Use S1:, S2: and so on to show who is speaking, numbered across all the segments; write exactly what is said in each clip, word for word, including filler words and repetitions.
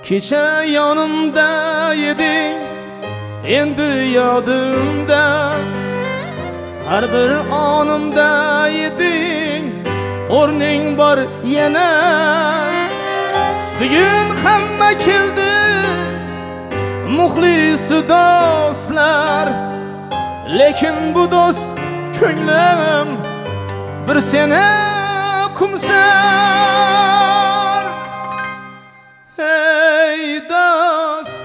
S1: Kecha yonimda eding, endi yodimda. Har bir onimda eding, o'rning bor yana. Bugun hamma keldi, muxlis do'stlar, lekin bu do'st ko'nglim bir seni kumsar. Ey do'st,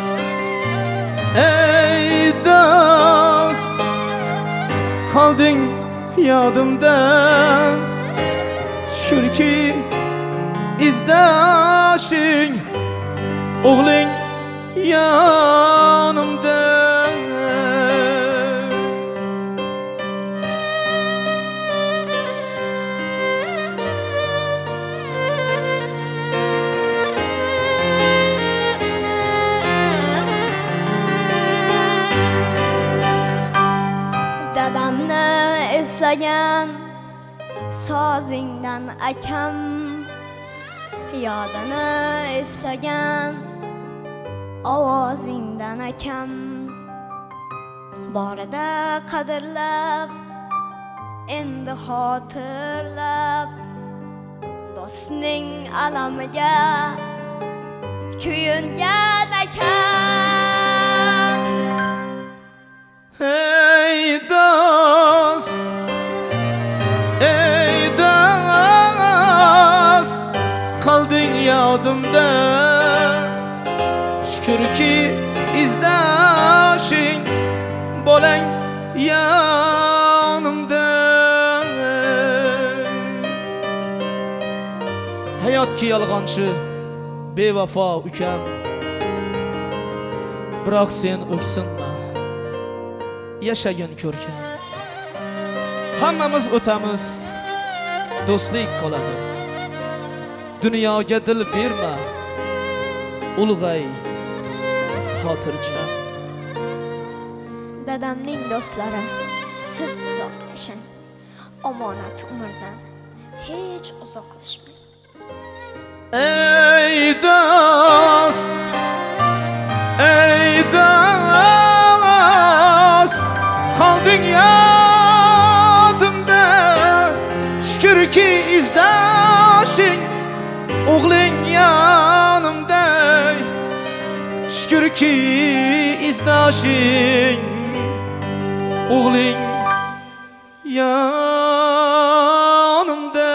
S1: ey do'st, qolding yodimda. Shukrki izdashing, o'g'ling yonimda.
S2: Dadamni eslagan sozingdan akam, yodini eslagan ovozingdan akam. Borida qadrlab, endi xotirlab, do'stning alamiga kuyungan akam.
S1: Ey do'st, ey do'st, qolding yodimda. Shukrki izdashing, bo'lang yonimda. Hayotki yolg'onchi, bevafo ukam, biroq sen o'ksinma, yashagin ko'rkam. Hammamiz o'tamiz, do'stlik qoladi. Dunyoga dil berma, ulg'ay xotirjam.
S2: Dadamning do'stlari, siz uzoqlashing. Omonat umrdan hech uzoqlashmang.
S1: Ey do'st, ey do'st, qolding yodimda. Shukrki izdashing, o'g'ling yonimda. Shukrki izdashing, o'g'ling yonimda.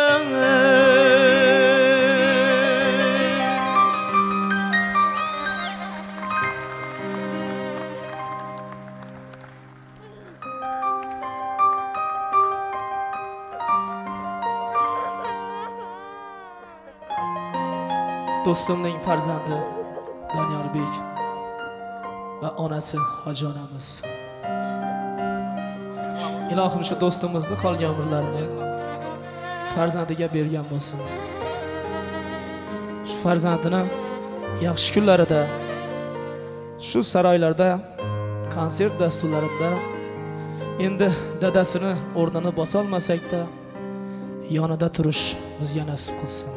S1: Do'stimning farzandi Doniyorbek va onasi Hojonamiz. Ilohim shu do'stimizni qolgan umrlarini farzandiga bergan bo'lsin. Shu farzandini yaxshi kunlarida, shu saroylarda, konsert dasturlarida endi dadasini o'rnini bosa olmasak-da, yonida turish bizga nasib qilsin.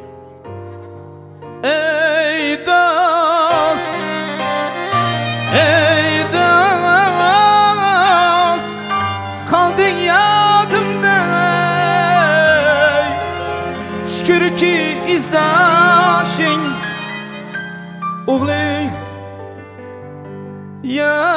S1: Ey do'st, ey do'st, qolding yodimda. Shukrki izdashing, o'g'ling ya